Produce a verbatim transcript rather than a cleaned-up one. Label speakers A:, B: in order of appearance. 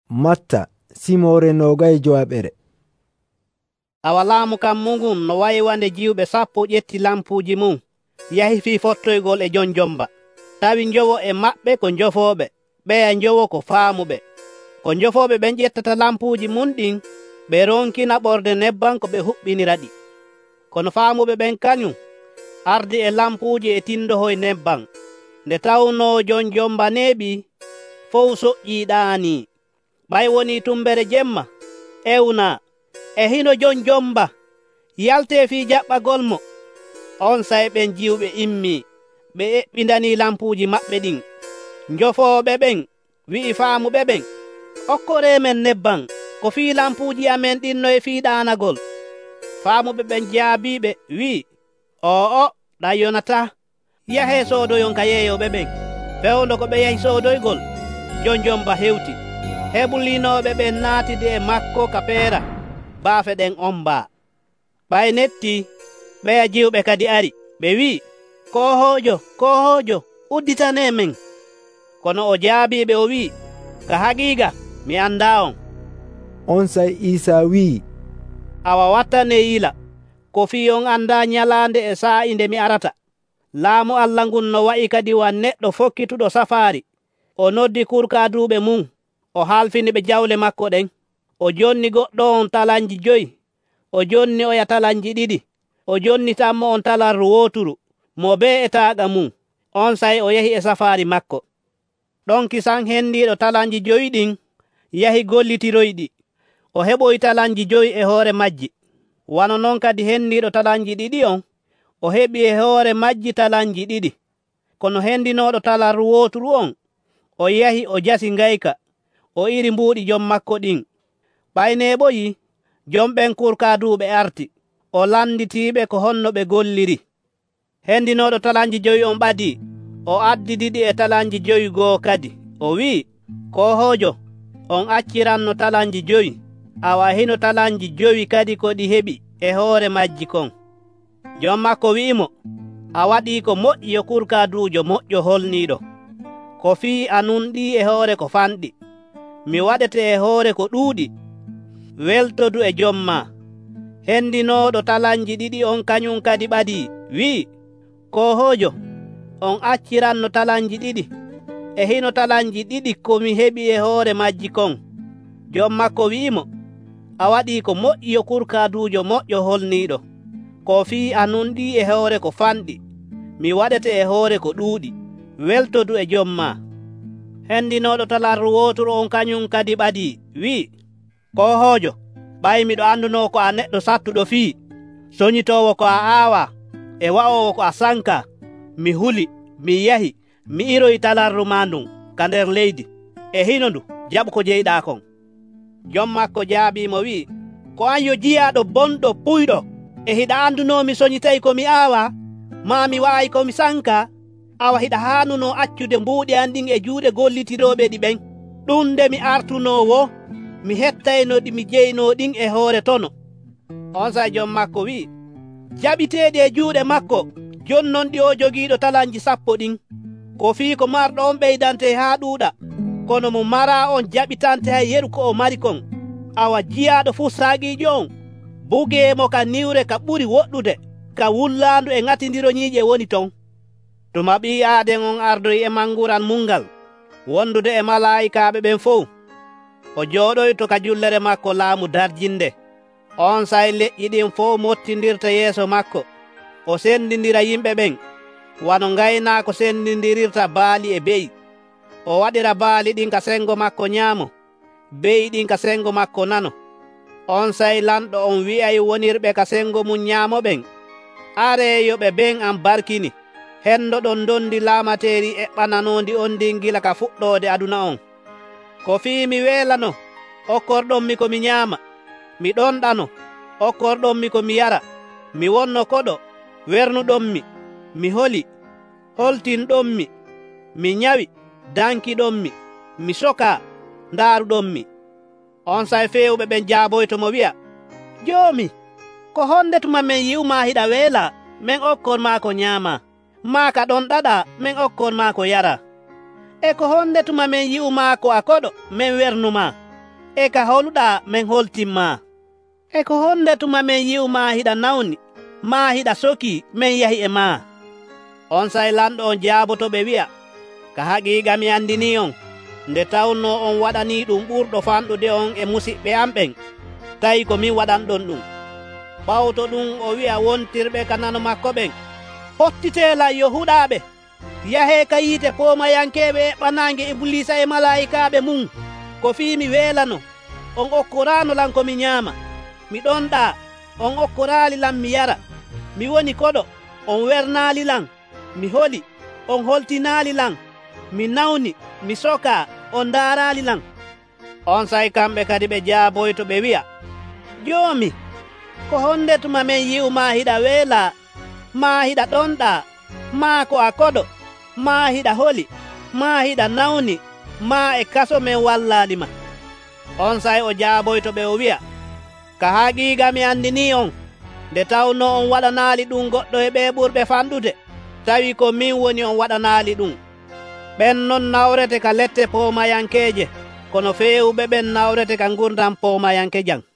A: Matta simore nogay jowaɓere.
B: Awa laamu kam mungun no waywande jiwɓe sappo ƴetti lampuuji mum yahi fi fottoygol e jon jomba. Tawi njowo e maɓɓe ko njofooɓe, ɓeya njowo ko faamuɓe. Ko njofooɓe ɓen ƴettata lampuuji mum ɗin, ɓe ronkina ɓorde nebban ko ɓe huɓɓinira ɗi. Kono faamuɓe ɓen kañum ardi e lampuuji e tindohoy nebban. Nde tawno jon jomba neeɓi, fow soƴƴii ɗaanii. Ɓay woni tumbere jemma, ewna, e hino jon jomba, yalte fi jaɓɓagol mo. On say ɓen jiwɓe immii, ɓe eɓɓindani lampuuji maɓɓe ɗin. Njofooɓe ɓen wi'i faamuɓe ɓen, okkore men nebban, ko fii lampuuji amen ɗinno e fii ɗaanagol. Faamuɓe ɓen jaabiɓe wi'i, o'o ɗa yonata, yahe soodoyon ka yeeyoɓe ɓen. Fewndo ko ɓe yahi soodoygol, jon jomba hewti. Heɓulinooɓe ɓen naatide e makko ka peera, baafe ɗen ombaa. Ɓay netti, ɓeya jiwɓe kadi ari, ɓe wi'i, kohojo, kohojo, udditane men. Kono o jaabiɓe o wi'i, ka haqiiqa mi anda on.
A: On say Isa wi'i,
B: awa wattane yila, ko fii on anda nyalaande e saa'i nde mi arata. Laamu Allah ngun no wa'i kadi wan neɗɗo fokkituɗo safaari. O noddi kurkaaduɓe mum, o halfini ɓe jawle makko ɗen. O jonni goɗɗo on talanji joyi, o jonni oya talanji ɗiɗi, o jonni tammo on talarru wooturu, mo be e taaga mum. On say o yahi e safaari makko. Ɗon kisan hendiiɗo talanji joyi ɗin yahi gollitiroyɗi. O heɓoyi talanji joyi e hoore majji. Wano noon kadi hendiiɗo talanji ɗiɗi on, o heɓi e hoore majji talanji ɗiɗi. Kono hendinooɗo talarru wooturu on, o yahi o jasi ngayka, o iri mbuuɗi jom makko ɗin. Ɓayne ɓoyi, jom ɓen kurkaaduɓe arti, o landitiiɓe ko honno ɓe golliri. Hendinooɗo talanji joyi on ɓadii, o addi ɗiɗi e talanji joyi goo kadi. O wi'i, kohojo, on acciranno talanji joyi, awa hino talanji joyi kadi ko ɗi heɓi e hoore majji kon. Jom makko wi'imo, a waɗii ko moƴƴi yo kurkaaduujo moƴƴo holniiɗo. Ko fii a nunɗii e hoore ko fanɗi, mi waɗete e hoore ko ɗuuɗi. Weltodu e jomma. Hendinooɗo talanji ɗiɗi on kañum kadi ɓadii, wi'i, kohojo, on acciranno talanji ɗiɗi, e hino talanji ɗiɗi ko mi heɓi e hoore majji kon. Jom makko wi'imo, a waɗii ko moƴƴi yo kurkaaduujo moƴƴo holniiɗo. Ko fii a nunɗii e hoore ko fanɗi, mi waɗete e hoore ko ɗuuɗi. Weltodu e jomma. Hendinooɗo talarru wooturu on kañum kadi ɓadii, wi'i, kohojo, ɓay miɗo annduno ko a neɗɗo sattuɗo fii, soñitoowo ko a aawa, e wa'owo ko a sanka. Mi huli, mi yahi, mi iroyi talarru ma ndun ka nder leydi, e hino ndu jaɓu ko jeyɗaa kon. Jom makko jaabiimo wi'i, ko an yo jiyaaɗo bonɗo puyɗo, e hiɗa annduno mi soñitayi ko mi aawa, maa mi wa'ayi ko mi sanka, awa hiɗa haanuno accude mbuuɗi an ɗin e juuɗe gollitirooɓe ɗi ɓen. Ɗum nde mi artunowo, mi hettayno ɗi mi jeyno ɗin e hoore tono. On say jom makko wi'i, jaɓiteeɗi e juuɗe makko, jonnon ɗi o jogiiɗo talanji sappo ɗin. Ko fii ko marɗo on ɓeydante haa ɗuuɗa, kono mo mara on jaɓitante hay yeru ko o mari kon. Awa jiyaaɗo fuu saagiijo on, bugeemo ka niwre ka ɓuri woɗɗude, ka wullaandu e ŋatindiro ñiiƴe woni ton. Tuma ɓii aaden on ardoyi e manguran mungal, wondude e malaa'ikaaɓe ɓen fof, o jooɗoy to ka jullere makko laamu darjinde. On say leƴƴi ɗin fof mottindirta yeeso makko, o sendindira yimɓe ɓen, wano ngaynaako sendindirirta baali e beyi. O waɗira baali ɗin ka sengo makko nyaamo, beyi ɗin ka sengo makko nano. On say lanɗo on wi'ay wonirɓe ka sengo mum nyaamo ɓen, are yoɓe ɓen am barkini, henndo ɗon dondi laamateeri eɓɓananondi on ndin gila ka fuɗɗoode aduna on. Ko fii mi weelano, okkorɗon mi ko mi nyaama, mi ɗonɗano, okkorɗon mi ko mi yara, mi wonno koɗo, wernuɗon mi, mi holi, holtinɗon mi, mi nyawi, dankiɗon mi, mi soka, ndaaruɗon mi. On say feewɓe ɓen jaaboyto mo wi'a, joomi, ko honde tuma men yi'uma hiɗa weela, men okkon ma ko nyaama, maa ka ɗon ɗaɗa, men okkon ma ko yara. E ko honde tuma men yi'uma ko a koɗo, men wernuma, e ka holuɗa min holtimma. E ko hondetuma min yi'u ma hiɗa nawni, ma hiɗa soki min yahi e ma. On say lanɗo on jaaboto ɓe wi'a, ka haqiiqa mi andini on, nde tawno on waɗani ɗum ɓurɗo fanɗude on e musidɓe am ɓen, tawi ko min waɗanɗon ɗum. Ɓawto ɗum o wi'a wontirɓe ka nano makko ɓen, hottitela yo huɗaɓe, yahe ka yiite pomayankeɓe e ɓanange Iblisa e malayikaɓe mum. Ko fii mi weelano, on okkorano lan ko mi ñaama. Mi ɗonɗa, on okkorali lan mi yara. Mi woni koɗo, on wernali lan. Mi holi, on holtinali lan. Mi nawni, mi soka, on daarali lan. On say kamɓe kadi ɓe jaaboyto ɓe wi'a, joomi, ko hondetuma min yi'u ma hiɗa weela, ma hiɗa ɗonɗa, ma ko a koɗo, ma hiɗa holi, ma hiɗa nawni, ma e kaso min wallalima. On say o jaaboyto ɓe o wi'a, ka haqiiqa mi andini on, nde tawno on waɗanali ɗum goɗɗo e ɓe ɓurɓe fanɗude, tawi ko min woni on waɗanali ɗum. Ɓen non nawrete ka lette pomayankeje, kono feewuɓe ɓen nawrete ka gurdam pomayanke jam.